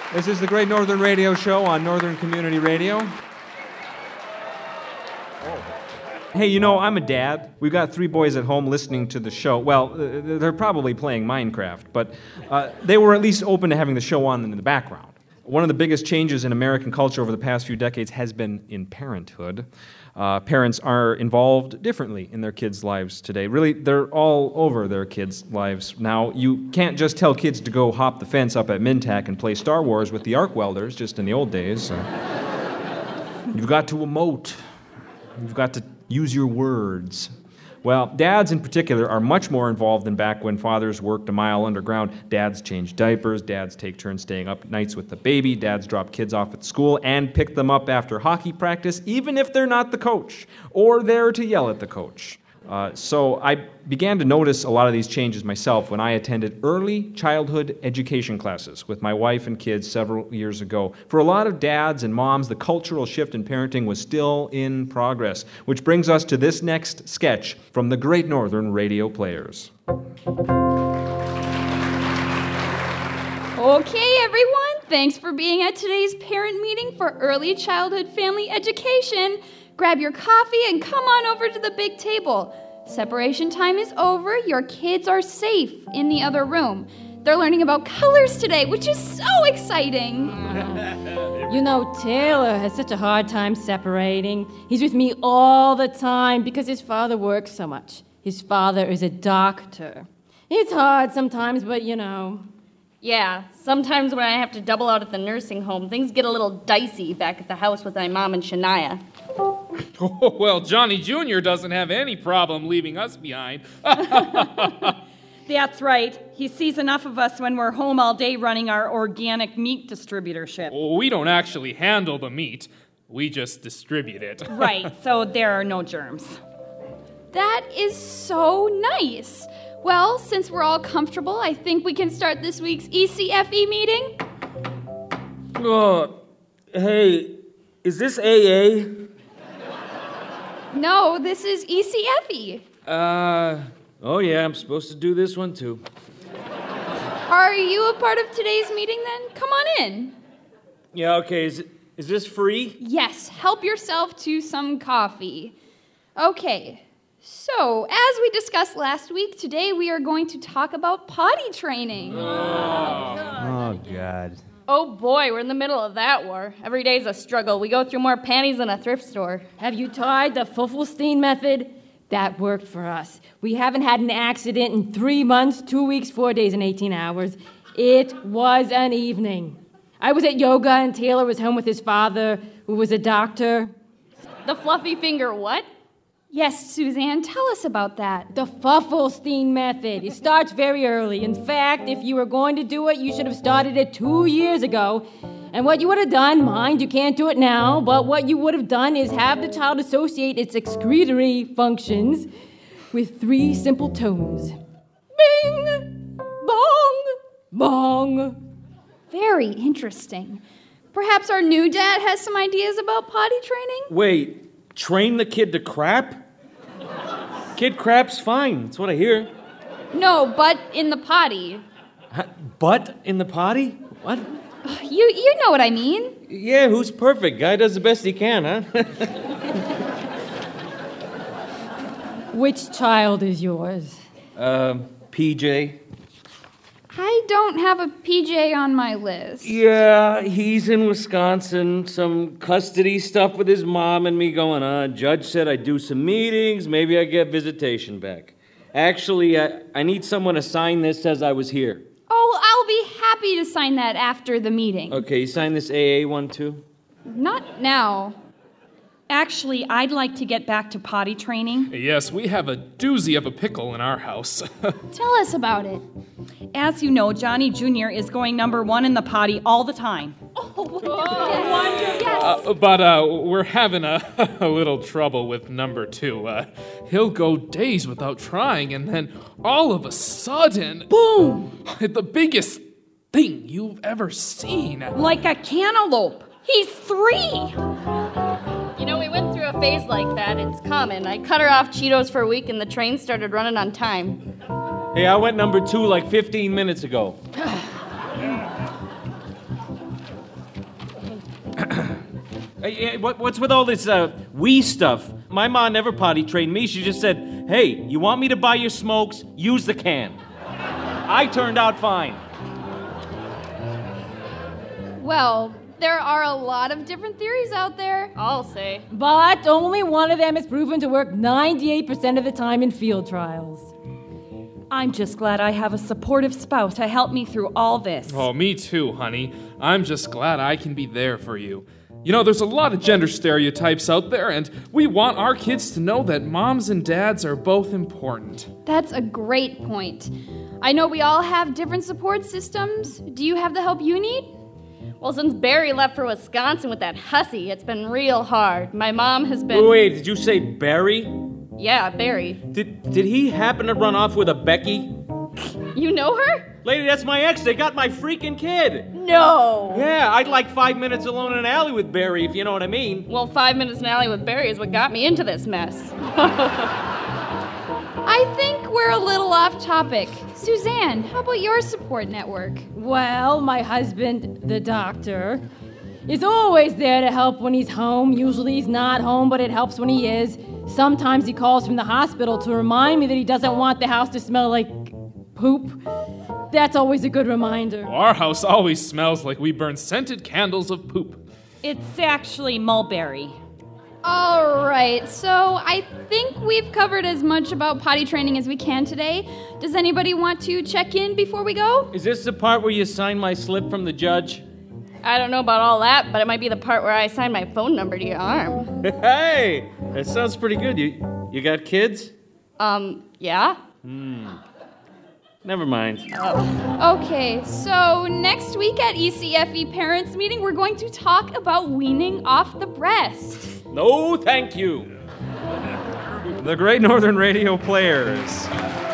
This is the Great Northern Radio Show on Northern Community Radio. Hey, I'm a dad. We've got 3 boys at home listening to the show. Well, they're probably playing Minecraft, but they were at least open to having the show on in the background. One of the biggest changes in American culture over the past few decades has been in parenthood. Parents are involved differently in their kids' lives today. Really, they're all over their kids' lives now. You can't just tell kids to go hop the fence up at Mintac and play Star Wars with the arc welders, just in the old days. You've got to emote. You've got to use your words. Well, dads in particular are much more involved than back when fathers worked a mile underground. Dads change diapers, dads take turns staying up nights with the baby, dads drop kids off at school and pick them up after hockey practice, even if they're not the coach or there to yell at the coach. So I began to notice a lot of these changes myself when I attended early childhood education classes with my wife and kids several years ago. For a lot of dads and moms, the cultural shift in parenting was still in progress, which brings us to this next sketch from the Great Northern Radio Players. Okay, everyone, thanks for being at today's parent meeting for early childhood family education. Grab your coffee and come on over to the big table. Separation time is over. Your kids are safe in the other room. They're learning about colors today, which is so exciting. Taylor has such a hard time separating. He's with me all the time because his father works so much. His father is a doctor. It's hard sometimes, but Yeah, sometimes when I have to double out at the nursing home, things get a little dicey back at the house with my mom and Shania. Oh, well, Johnny Jr. doesn't have any problem leaving us behind. That's right. He sees enough of us when we're home all day running our organic meat distributorship. Oh, we don't actually handle the meat. We just distribute it. Right, so there are no germs. That is so nice. Well, since we're all comfortable, I think we can start this week's ECFE meeting. Hey, is this AA? No, this is ECFE. Oh yeah, I'm supposed to do this one too. Are you a part of today's meeting then? Come on in. Yeah, okay, is this free? Yes, help yourself to some coffee. Okay, so as we discussed last week, today we are going to talk about potty training. Oh, God. Oh boy, we're in the middle of that war. Every day's a struggle. We go through more panties than a thrift store. Have you tried the Fuffelstein method? That worked for us. We haven't had an accident in 3 months, 2 weeks, 4 days, and 18 hours. It was an evening. I was at yoga and Taylor was home with his father, who was a doctor. The fluffy finger what? Yes, Suzanne, tell us about that. The Fuffelstein method. It starts very early. In fact, if you were going to do it, you should have started it 2 years ago. And what you would have done, mind, you can't do it now, but what you would have done is have the child associate its excretory functions with 3 simple tones. Bing! Bong! Bong! Very interesting. Perhaps our new dad has some ideas about potty training? Wait, train the kid to crap? Kid crap's fine, that's what I hear. No, but in the potty. Butt in the potty? What? You know what I mean. Yeah, who's perfect? Guy does the best he can, huh? Which child is yours? PJ. I don't have a PJ on my list. Yeah, he's in Wisconsin. Some custody stuff with his mom and me going on. Judge said I'd do some meetings. Maybe I get visitation back. Actually, I need someone to sign this as I was here. Oh, I'll be happy to sign that after the meeting. Okay, you sign this AA one too? Not now. Actually, I'd like to get back to potty training. Yes, we have a doozy of a pickle in our house. Tell us about it. As you know, Johnny Jr. is going number 1 in the potty all the time. But we're having a little trouble with number 2. He'll go days without trying, and then all of a sudden, boom! The biggest thing you've ever seen. Like a cantaloupe. He's 3! You know, we went through a phase like that. It's common. I cut her off Cheetos for a week and the train started running on time. Hey, I went number 2 like 15 minutes ago. What's with all this we stuff? My mom never potty trained me. She just said, hey, you want me to buy your smokes? Use the can. I turned out fine. Well, there are a lot of different theories out there. I'll say. But only one of them is proven to work 98% of the time in field trials. I'm just glad I have a supportive spouse to help me through all this. Oh, me too, honey. I'm just glad I can be there for you. You know, there's a lot of gender stereotypes out there, and we want our kids to know that moms and dads are both important. That's a great point. I know we all have different support systems. Do you have the help you need? Well, since Barry left for Wisconsin with that hussy, it's been real hard. My mom has been... Wait, did you say Barry? Yeah, Barry. Did he happen to run off with a Becky? You know her? Lady, that's my ex. They got my freaking kid. No. Yeah, I'd like 5 minutes alone in an alley with Barry, if you know what I mean. Well, 5 minutes in an alley with Barry is what got me into this mess. I think we're a little off topic. Suzanne, how about your support network? Well, my husband, the doctor, is always there to help when he's home. Usually he's not home, but it helps when he is. Sometimes he calls from the hospital to remind me that he doesn't want the house to smell like poop. That's always a good reminder. Our house always smells like we burn scented candles of poop. It's actually mulberry. All right, so I think we've covered as much about potty training as we can today. Does anybody want to check in before we go? Is this the part where you sign my slip from the judge? I don't know about all that, but it might be the part where I sign my phone number to your arm. Hey, that sounds pretty good. You got kids? Yeah? Never mind. Okay, so next week at ECFE Parents Meeting, we're going to talk about weaning off the breast. No, thank you. The Great Northern Radio Players.